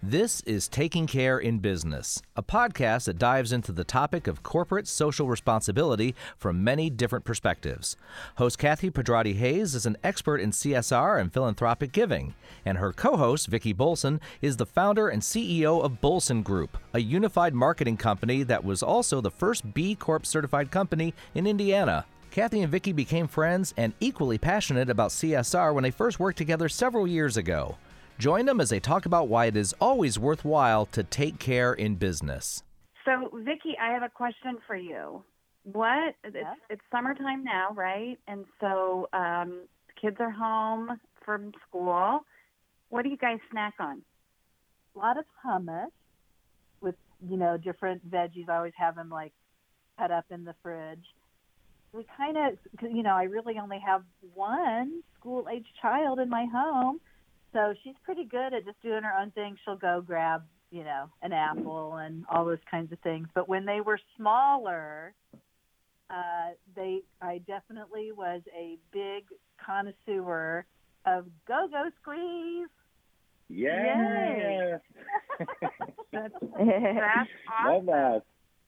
This is Taking Care in Business, a podcast that dives into the topic of corporate social responsibility from many different perspectives. Host Kathy Pedrati Hayes is an expert in CSR and philanthropic giving, and her co-host, Vicki Bolson, is the founder and CEO of Bolson Group, a unified marketing company that was also the first B Corp certified company in Indiana. Kathy and Vicki became friends and equally passionate about CSR when they first worked together several years ago. Join them as they talk about why it is always worthwhile to take care in business. So, Vicki, I have a question for you. It's summertime now, right? And so kids are home from school. What do you guys snack on? A lot of hummus with, different veggies. I always have them cut up in the fridge. We kind of, I really only have one school-age child in my home. So she's pretty good at just doing her own thing. She'll go grab, an apple and all those kinds of things. But when they were smaller, I definitely was a big connoisseur of Go-Go Squeeze. Yes. That's awesome. Love that.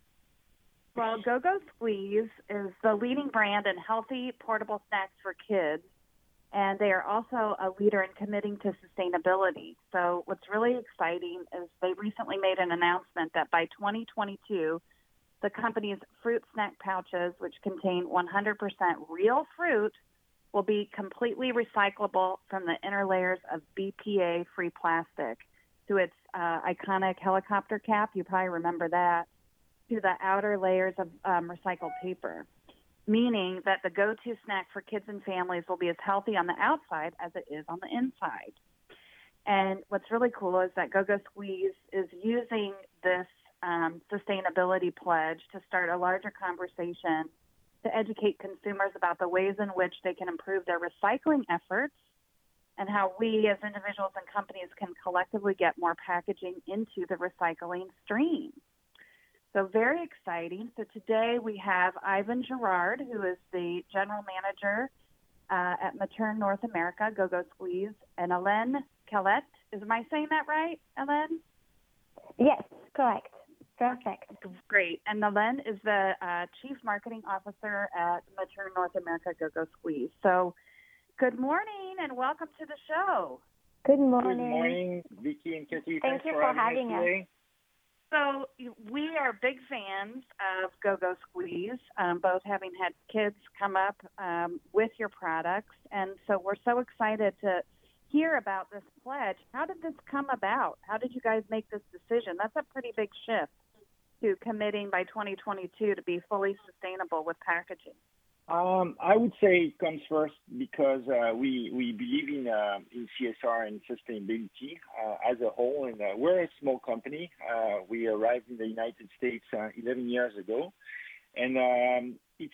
Well, Go-Go Squeeze is the leading brand in healthy portable snacks for kids. And they are also a leader in committing to sustainability. So what's really exciting is they recently made an announcement that by 2022, the company's fruit snack pouches, which contain 100% real fruit, will be completely recyclable from the inner layers of BPA-free plastic to its iconic helicopter cap. You probably remember that, to the outer layers of recycled paper, meaning that the go-to snack for kids and families will be as healthy on the outside as it is on the inside. And what's really cool is that Go-Go Squeeze is using this sustainability pledge to start a larger conversation to educate consumers about the ways in which they can improve their recycling efforts and how we as individuals and companies can collectively get more packaging into the recycling stream. So very exciting. So today we have Ivan Gerard, who is the general manager at Materne North America, Go-Go Squeeze, and Hélène Calette. Am I saying that right, Hélène? Yes, correct. Perfect. Great. And Hélène is the Chief Marketing Officer at Materne North America, Go-Go Squeeze. So good morning and welcome to the show. Good morning. Good morning, Vicki and Kathy. Thank you for having us. So we are big fans of Go-Go Squeeze, both having had kids come up with your products. And so we're so excited to hear about this pledge. How did this come about? How did you guys make this decision? That's a pretty big shift to committing by 2022 to be fully sustainable with packaging. I would say it comes first because we believe in CSR and sustainability as a whole, and we're a small company. We arrived in the United States 11 years ago, and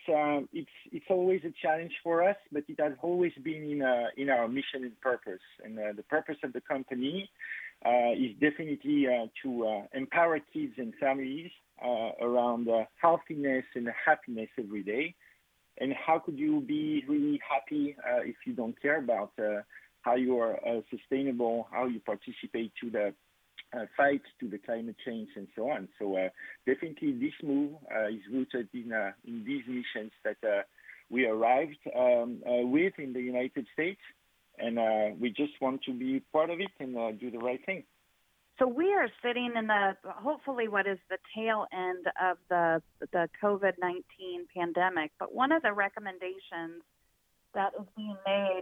it's always a challenge for us, but it has always been in our mission and purpose. And the purpose of the company is definitely to empower kids and families around healthiness and happiness every day. And how could you be really happy if you don't care about how you are sustainable, how you participate to the fight to the climate change and so on? So definitely this move is rooted in these missions that we arrived with in the United States, and we just want to be part of it and do the right thing. So we are sitting in hopefully what is the tail end of the COVID-19 pandemic. But one of the recommendations that is being made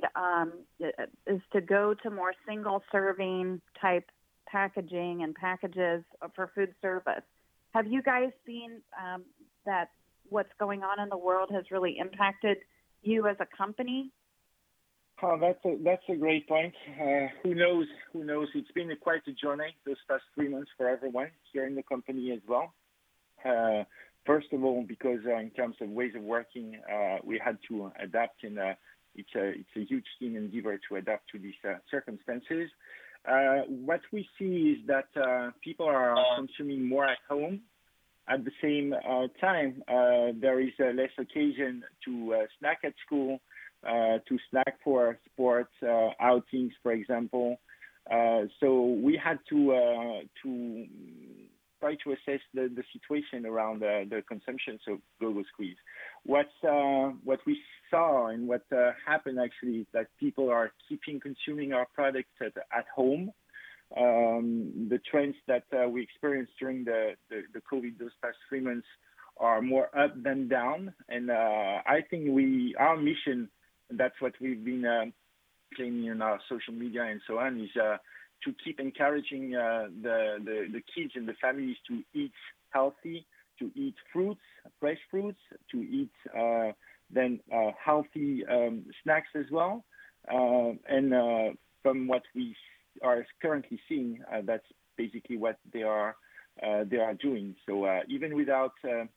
is to go to more single-serving type packaging and packages for food service. Have you guys seen that what's going on in the world has really impacted you as a company? Oh, that's a great point. Who knows? It's been quite a journey those past 3 months for everyone here in the company as well. First of all, because in terms of ways of working, we had to adapt, and it's a huge team endeavor to adapt to these circumstances. What we see is that people are consuming more at home. At the same time, there is less occasion to snack at school, to snack for sports outings, for example. So we had to try to assess the situation around the consumption of Go-Go Squeeze. What we saw and what happened actually is that people are keeping consuming our products at home. The trends that we experienced during the COVID those past 3 months are more up than down, and I think our mission, that's what we've been claiming in our social media and so on, is to keep encouraging the kids and the families to eat healthy, to eat fruits, fresh fruits, to eat then healthy snacks as well. And from what we are currently seeing, that's basically what they are doing. So even without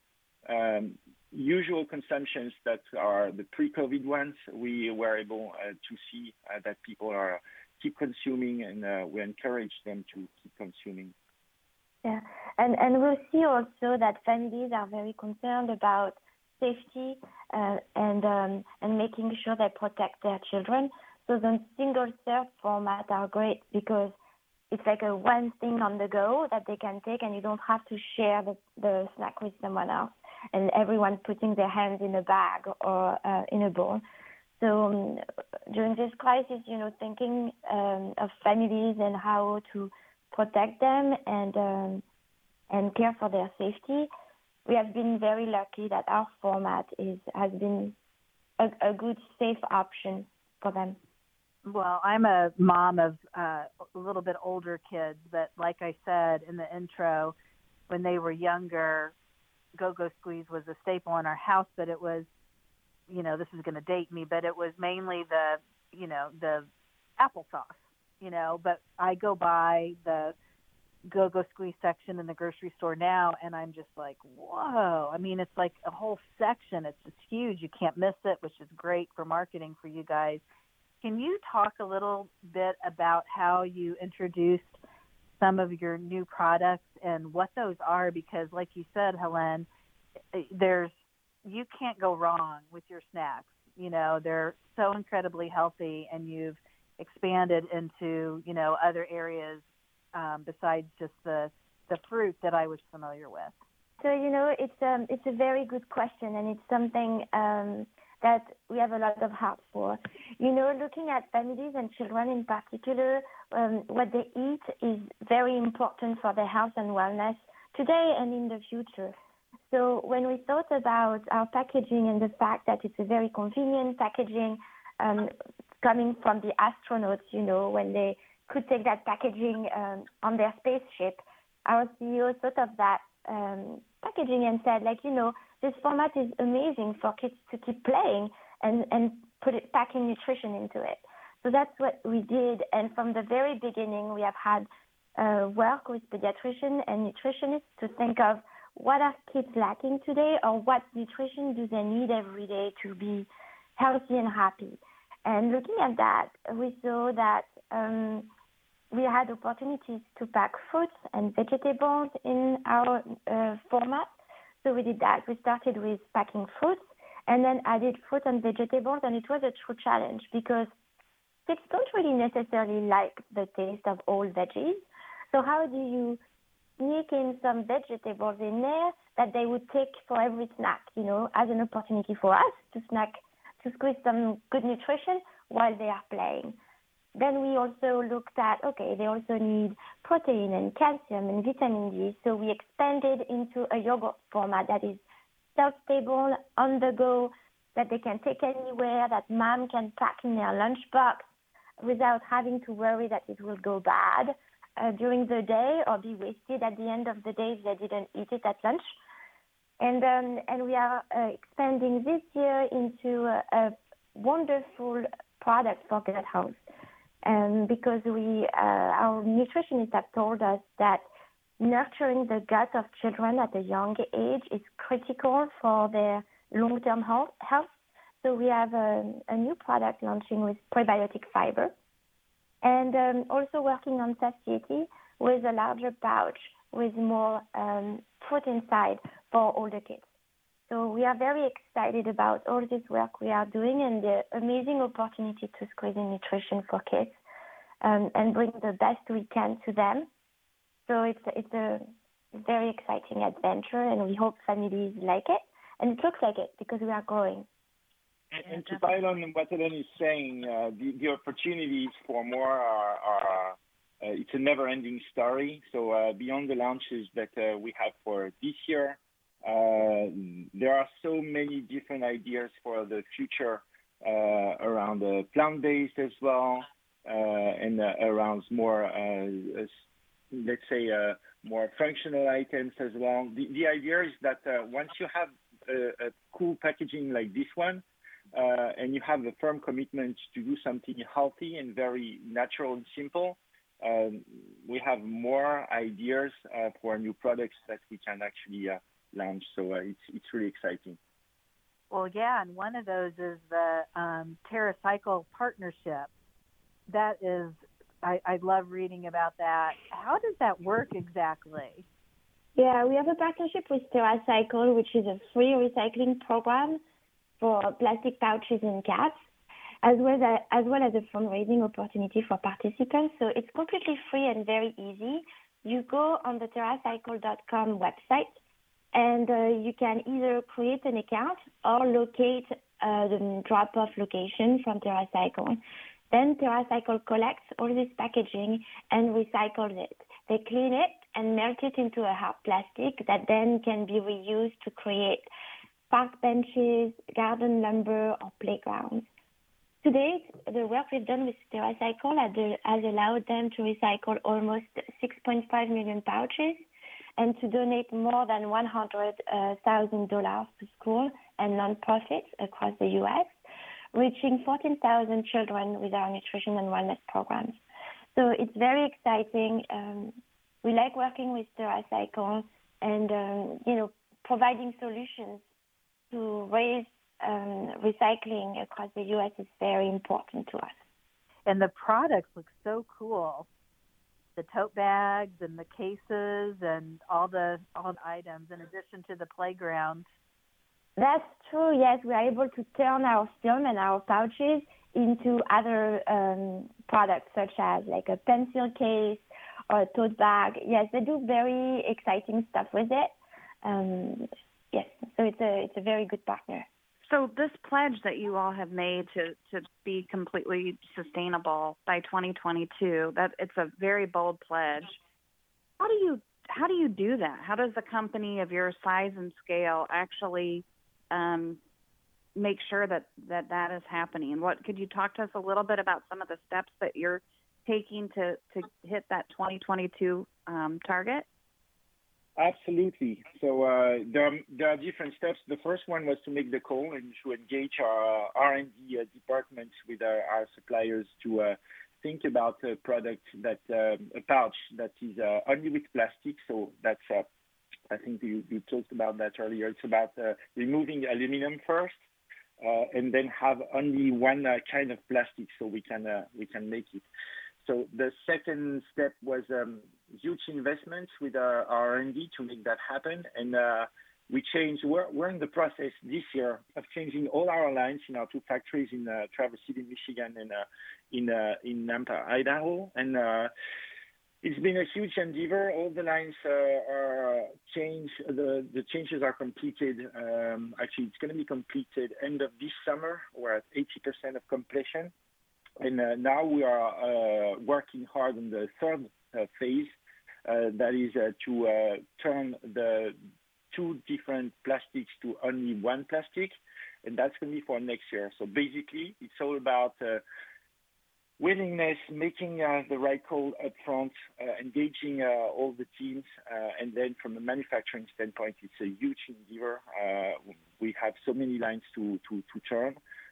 usual consumptions that are the pre-COVID ones, we were able to see that people keep consuming, and we encourage them to keep consuming. Yeah, and we'll see also that families are very concerned about safety and making sure they protect their children. So the single-serve formats are great because it's like a one thing on the go that they can take, and you don't have to share the snack with someone else, and everyone putting their hands in a bag or in a bowl. So during this crisis, thinking of families and how to protect them and care for their safety, we have been very lucky that our format has been a good, safe option for them. Well, I'm a mom of a little bit older kids, but like I said in the intro, when they were younger, Go-Go Squeeze was a staple in our house, but it was, this is going to date me, but it was mainly the applesauce, but I go by the Go-Go Squeeze section in the grocery store now, and I'm just like, whoa. I mean, it's like a whole section. It's just huge. You can't miss it, which is great for marketing for you guys. Can you talk a little bit about how you introduced some of your new products and what those are? Because like you said, Hélène, you can't go wrong with your snacks. They're so incredibly healthy, and you've expanded into, other areas besides just the fruit that I was familiar with. So, it's a very good question, and it's something that we have a lot of heart for. Looking at families and children in particular, what they eat is very important for their health and wellness today and in the future. So when we thought about our packaging and the fact that it's a very convenient packaging coming from the astronauts, when they could take that packaging on their spaceship, our CEO thought of that packaging and said, this format is amazing for kids to keep playing and packing nutrition into it. So that's what we did. And from the very beginning, we have had work with pediatricians and nutritionists to think of what are kids lacking today, or what nutrition do they need every day to be healthy and happy. And looking at that, we saw that we had opportunities to pack fruits and vegetables in our format. So we did that. We started with packing fruits and then added fruit and vegetables, and it was a true challenge because kids don't really necessarily like the taste of all veggies. So how do you sneak in some vegetables in there that they would take for every snack, as an opportunity for us to squeeze some good nutrition while they are playing? Then we also looked at, they also need protein and calcium and vitamin D. So we expanded into a yogurt format that is shelf-stable, on the go, that they can take anywhere, that mom can pack in their lunchbox without having to worry that it will go bad during the day or be wasted at the end of the day if they didn't eat it at lunch. And we are expanding this year into a wonderful product for gut health. Because our nutritionists have told us that nurturing the gut of children at a young age is critical for their long-term health. So we have a new product launching with prebiotic fiber, and also working on satiety with a larger pouch with more fruit inside for older kids. So we are very excited about all this work we are doing and the amazing opportunity to squeeze in nutrition for kids and bring the best we can to them. So it's a very exciting adventure, and we hope families like it. And it looks like it because we are growing. And to pile on what Hélène is saying, the opportunities for more are it's a never-ending story. So beyond the launches that we have for this year, there are so many different ideas for the future around plant-based as well, and around more, let's say, more functional items as well. The idea is that once you have a cool packaging like this one, and you have a firm commitment to do something healthy and very natural and simple, we have more ideas for new products that we can actually launch. So it's really exciting. Well, yeah, and one of those is the TerraCycle partnership. That is, I love reading about that. How does that work exactly? Yeah, we have a partnership with TerraCycle, which is a free recycling program for plastic pouches and caps, as well as a fundraising opportunity for participants. So it's completely free and very easy. You go on the TerraCycle.com website, and you can either create an account or locate the drop-off location from TerraCycle. Then TerraCycle collects all this packaging and recycles it. They clean it and melt it into a hard plastic that then can be reused to create park benches, garden lumber, or playgrounds. To date, the work we've done with TerraCycle has allowed them to recycle almost 6.5 million pouches and to donate more than $100,000 to schools and nonprofits across the U.S., reaching 14,000 children with our nutrition and wellness programs. So it's very exciting. We like working with TerraCycle and, providing solutions to raise recycling across the U.S. is very important to us. And the products look so cool. The tote bags and the cases and all the items in addition to the playground. That's true, yes. We are able to turn our film and our pouches into other products such as like a pencil case or a tote bag. Yes, they do very exciting stuff with it. Yes, so it's a very good partner. So this pledge that you all have made to be completely sustainable by 2022, that it's a very bold pledge. How do you do that? How does a company of your size and scale actually make sure that is happening? And what could you talk to us a little bit about some of the steps that you're taking to hit that 2022 target? Absolutely. So there are different steps. The first one was to make the call and to engage our R&D departments with our suppliers to think about a product a pouch that is only with plastic. So that's, I think you talked about that earlier. It's about removing aluminum first, and then have only one kind of plastic so we can make it. So the second step was huge investments with our R&D to make that happen. And we changed, we're in the process this year of changing all our lines in our two factories in Traverse City, Michigan, and in Nampa, Idaho. And it's been a huge endeavor. All the lines are changed. The changes are completed. Actually, it's going to be completed end of this summer. We're at 80% of completion. And now we are working hard on the third phase, that is to turn the two different plastics to only one plastic, and that's going to be for next year. So basically, it's all about willingness, making the right call up front, engaging all the teams, and then from a manufacturing standpoint, it's a huge endeavor. We have so many lines to turn.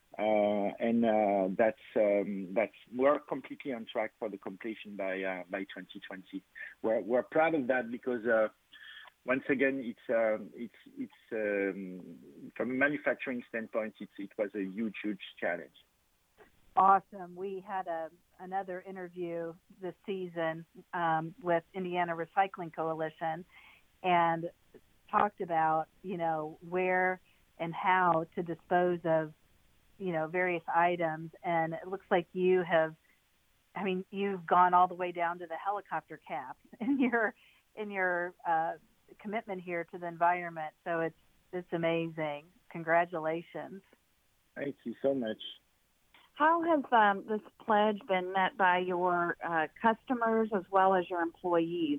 And that's we're completely on track for the completion by 2020. We're proud of that because once again it's from a manufacturing standpoint it was a huge challenge. Awesome. We had another interview this season with Indiana Recycling Coalition and talked about where and how to dispose of various items, and it looks like you have I mean, you've gone all the way down to the helicopter cap in your commitment here to the environment. So it's amazing. Congratulations. Thank you so much. How has this pledge been met by your customers as well as your employees?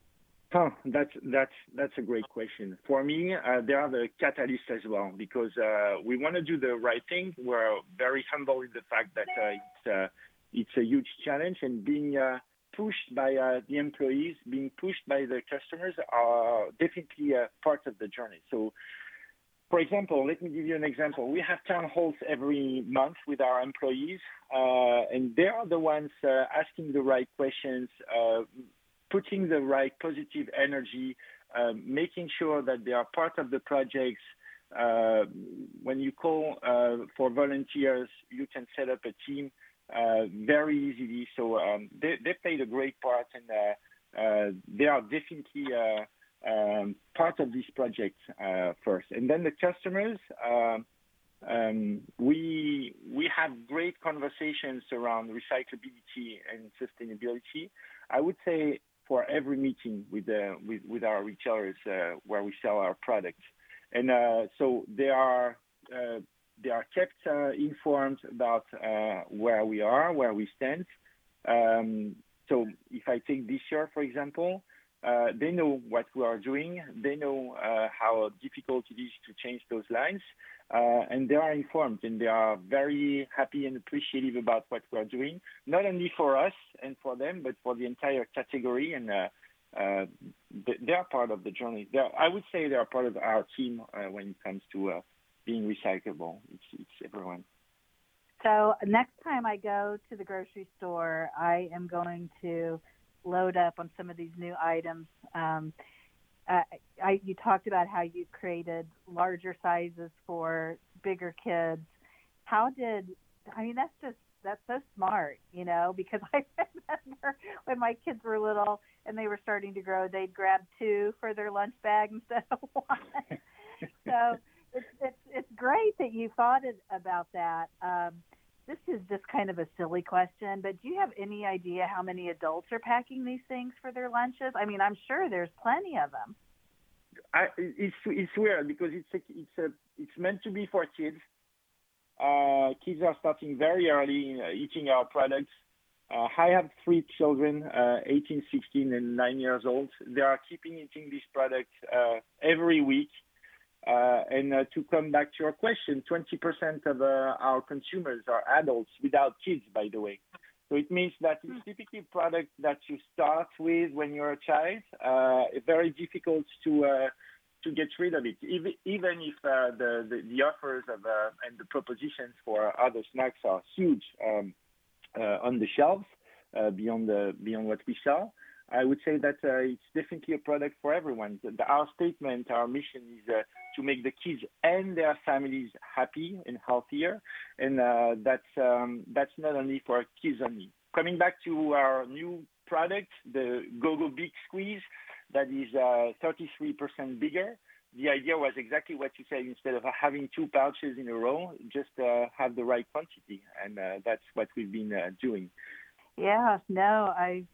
That's a great question. For me, they are the catalyst as well, because we want to do the right thing. We're very humble in the fact that it's a huge challenge, and being pushed by the employees, being pushed by the customers are definitely part of the journey. So, for example, let me give you an example. We have town halls every month with our employees, and they are the ones asking the right questions, putting the right positive energy, making sure that they are part of the projects. When you call for volunteers, you can set up a team very easily. So they played a great part, and they are definitely part of this project first. And then the customers, we have great conversations around recyclability and sustainability. I would say for every meeting with our retailers where we sell our products, and so they are kept informed about where we are, where we stand. So if I take this year, for example, they know what we are doing. They know how difficult it is to change those lines, and they are informed, and they are very happy and appreciative about what we are doing, not only for us and for them, but for the entire category. And they are part of the journey. I would say they are part of our team when it comes to being recyclable. It's everyone. So next time I go to the grocery store, I am going to load up on some of these new items. You talked about how you created larger sizes for bigger kids. That's so smart, because I remember when my kids were little and they were starting to grow, they'd grab 2 for their lunch bag instead of 1. So it's great that you thought about that. This is just kind of a silly question, but do you have any idea how many adults are packing these things for their lunches? I mean, I'm sure there's plenty of them. It's weird because it's meant to be for kids. Kids are starting very early eating our products. I have 3 children, 18, 16, and 9 years old. They are keeping eating this product every week. And to come back to your question, 20% of our consumers are adults without kids, by the way. So it means that it's typically a product that you start with when you're a child. It's very difficult to get rid of it, even if the offers and the propositions for other snacks are huge on the shelves beyond what we sell. I would say that it's definitely a product for everyone. Our statement, our mission is to make the kids and their families happy and healthier, and that's not only for kids only. Coming back to our new product, the GoGo Big Squeeze, that is 33% bigger. The idea was exactly what you said. Instead of having 2 pouches in a row, just have the right quantity, and that's what we've been doing. Yeah, no,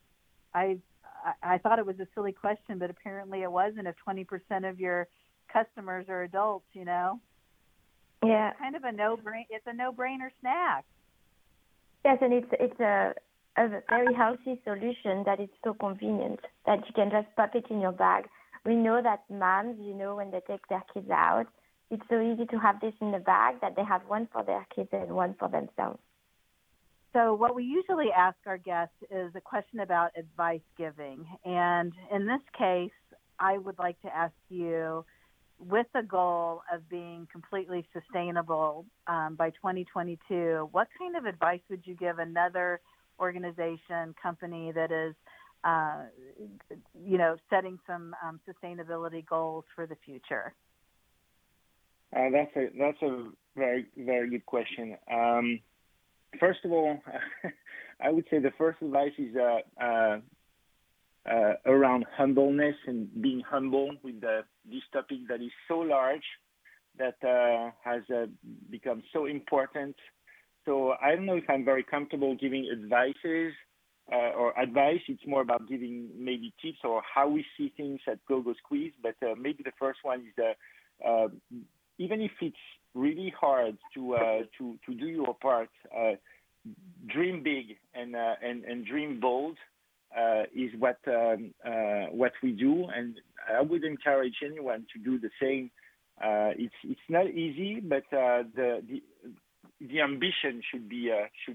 I thought it was a silly question, but apparently it wasn't. If 20% of your customers are adults, Yeah. It's kind of a no-brainer snack. Yes, and it's a very healthy solution that is so convenient that you can just pop it in your bag. We know that moms, when they take their kids out, it's so easy to have this in the bag that they have one for their kids and one for themselves. So what we usually ask our guests is a question about advice giving. And in this case, I would like to ask you, with the goal of being completely sustainable by 2022, what kind of advice would you give another organization, company that is, setting some sustainability goals for the future? That's a very, very good question. First of all, I would say the first advice is around humbleness and being humble with this topic that is so large, that has become so important So I don't know if I'm very comfortable giving advices or advice. It's more about giving maybe tips or how we see things at GoGo Squeeze. But maybe the first one is that even if it's really hard to do your part, dream big and dream bold is what we do, and I would encourage anyone to do the same. It's not easy, but the ambition should be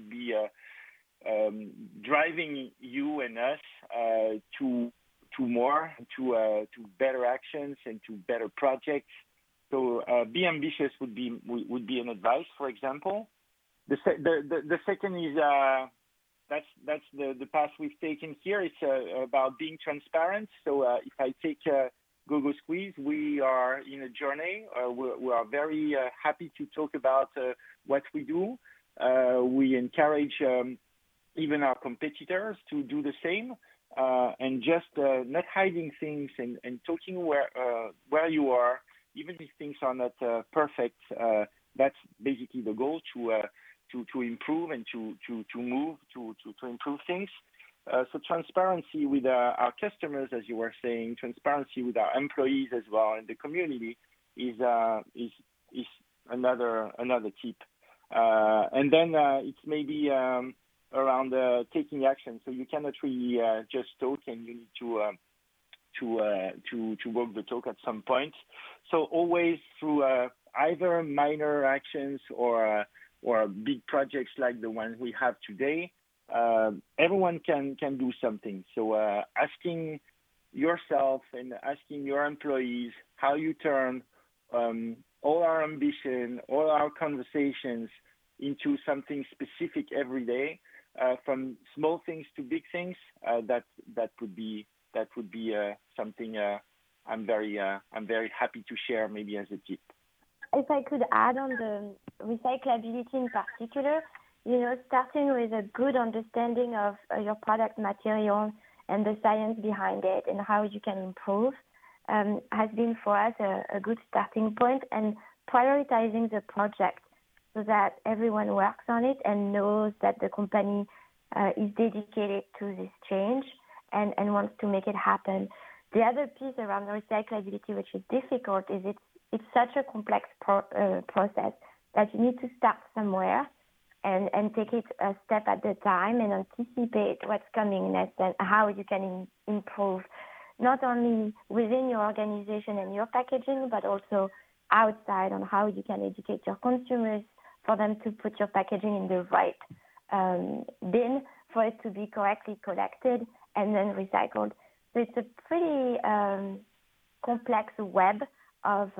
driving you and us to more, to better actions and to better projects. So be ambitious would be an advice, for example. The second is that's the path we've taken here. It's about being transparent. So if I take GoGo Squeeze, we are in a journey. We are very happy to talk about what we do. We encourage even our competitors to do the same, and just not hiding things and talking where you are, even if things are not perfect. That's basically the goal, to improve and to move to improve things. So transparency with our customers, as you were saying, transparency with our employees as well, and the community is another tip. And then it's maybe around taking action. So you cannot really just talk, and you need to walk the talk at some point. So always through either minor actions or big projects like the one we have today, everyone can do something. So asking yourself and asking your employees how you turn all our ambition, all our conversations into something specific every day, from small things to big things, that would be something I'm very happy to share, maybe as a tip. If I could add on the recyclability in particular, starting with a good understanding of your product material and the science behind it and how you can improve has been for us a good starting point, and prioritizing the project so that everyone works on it and knows that the company is dedicated to this change and wants to make it happen. The other piece around recyclability, which is difficult, is it's such a complex process that you need to start somewhere and take it a step at a time and anticipate what's coming next and how you can improve, not only within your organization and your packaging, but also outside on how you can educate your consumers for them to put your packaging in the right bin for it to be correctly collected and then recycled. So it's a pretty complex web of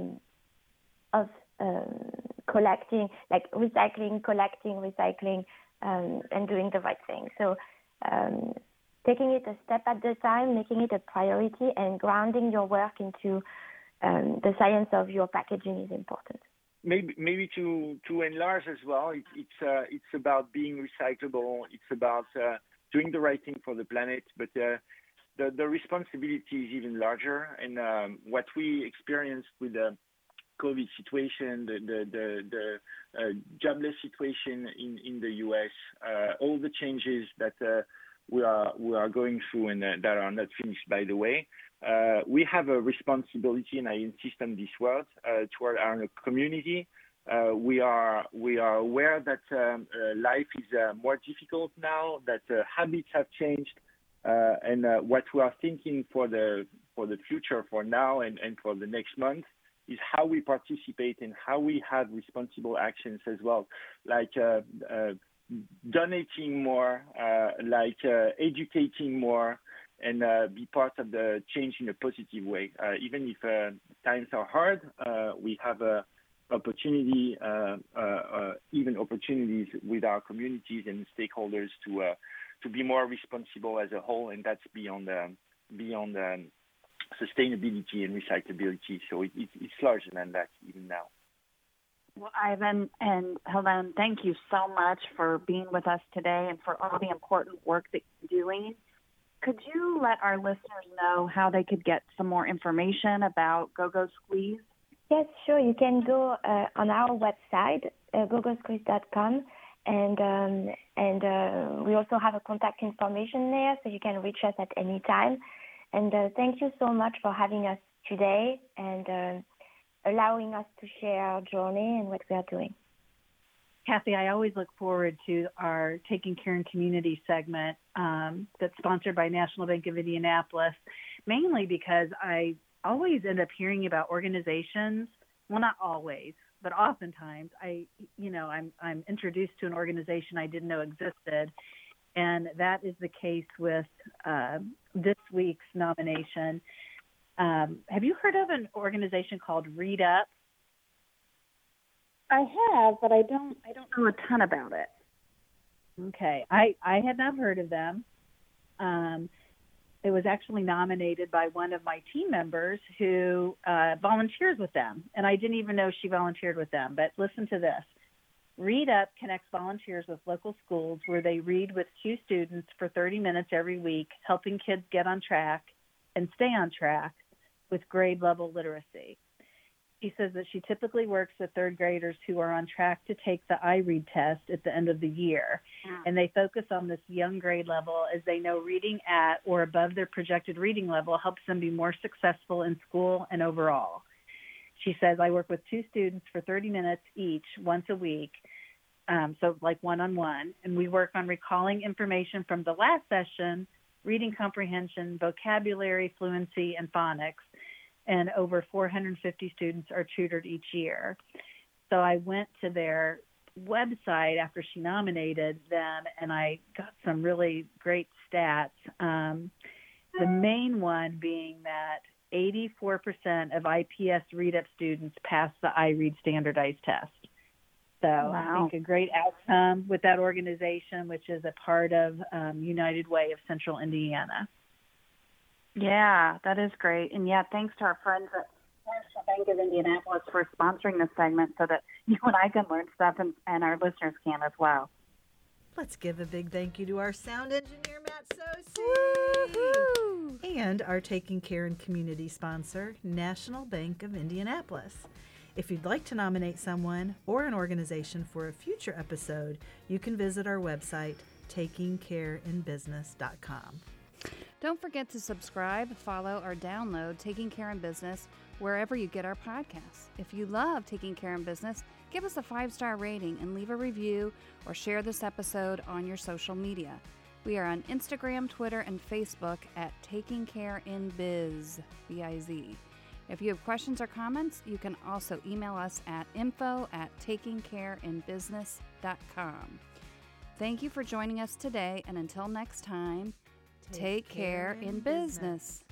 collecting, like recycling, collecting, recycling, and doing the right thing. So taking it a step at a time, making it a priority, and grounding your work into the science of your packaging is important. Maybe to enlarge as well, it's about being recyclable. It's about doing the right thing for the planet, but the responsibility is even larger. And what we experienced with the COVID situation, the jobless situation in the U.S., all the changes that we are going through and that are not finished, by the way. We have a responsibility, and I insist on this word, toward our community. We are aware that life is more difficult now, that habits have changed, and what we are thinking for the future, for now and for the next month, is how we participate and how we have responsible actions as well, like donating more, like educating more, and be part of the change in a positive way. Even if times are hard, we have opportunity, even opportunities with our communities and stakeholders to be more responsible as a whole, and that's beyond sustainability and recyclability. So it's larger than that even now. Well, Ivan and Helene, thank you so much for being with us today and for all the important work that you're doing. Could you let our listeners know how they could get some more information about GoGo Squeeze? Yes, sure. You can go on our website, gogosqueeze.com, And we also have a contact information there, so you can reach us at any time. And thank you so much for having us today and allowing us to share our journey and what we are doing. Kathy, I always look forward to our Taking Care in Community segment that's sponsored by National Bank of Indianapolis, mainly because I always end up hearing about organizations. Well, not always, but oftentimes I'm introduced to an organization I didn't know existed, and that is the case with this week's nomination. Have you heard of an organization called Read Up? I have, but I don't know a ton about it. Okay, I had not heard of them. It was actually nominated by one of my team members who volunteers with them, and I didn't even know she volunteered with them. But listen to this. Read Up connects volunteers with local schools where they read with 2 students for 30 minutes every week, helping kids get on track and stay on track with grade-level literacy. She says that she typically works with 3rd graders who are on track to take the iRead test at the end of the year. And they focus on this young grade level as they know reading at or above their projected reading level helps them be more successful in school and overall. She says, I work with 2 students for 30 minutes each once a week, so like one-on-one, and we work on recalling information from the last session, reading comprehension, vocabulary, fluency, and phonics. And over 450 students are tutored each year. So I went to their website after she nominated them, and I got some really great stats. The main one being that 84% of IPS Read Up students pass the iRead standardized test. So I think a great outcome with that organization, which is a part of United Way of Central Indiana. Yeah, that is great. And yeah, thanks to our friends at National Bank of Indianapolis for sponsoring this segment so that you and I can learn stuff and our listeners can as well. Let's give a big thank you to our sound engineer, Matt Sosi, and our Taking Care in Community sponsor, National Bank of Indianapolis. If you'd like to nominate someone or an organization for a future episode, you can visit our website, takingcareinbusiness.com. Don't forget to subscribe, follow, or download Taking Care in Business wherever you get our podcasts. If you love Taking Care in Business, give us a 5-star rating and leave a review or share this episode on your social media. We are on Instagram, Twitter, and Facebook at Taking Care in Biz, B-I-Z. If you have questions or comments, you can also email us at info@takingcareinbusiness.com. Thank you for joining us today, and until next time, take care in business.